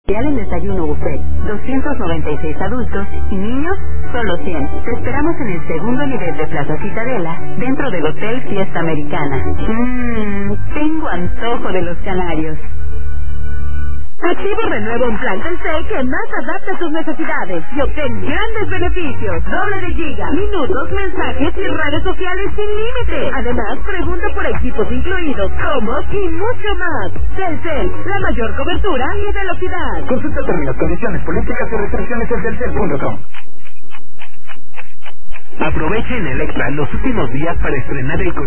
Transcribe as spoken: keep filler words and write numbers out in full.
El desayuno buffet, doscientos noventa y seis adultos y niños, solo cien. Te esperamos en el segundo nivel de Plaza Citadela, dentro del Hotel Fiesta Americana. Mmm, tengo antojo de los canarios. Activo renueva un plan Telcel que más adapta tus necesidades y obtén grandes beneficios. Doble de giga, minutos, mensajes y redes sociales sin límite. Además, pregunta por equipos incluidos, combos y mucho más. Telcel, la mayor cobertura y velocidad. Consulta términos, condiciones, políticas y restricciones en telcel punto com. Aprovecha en Electra los últimos días para estrenar el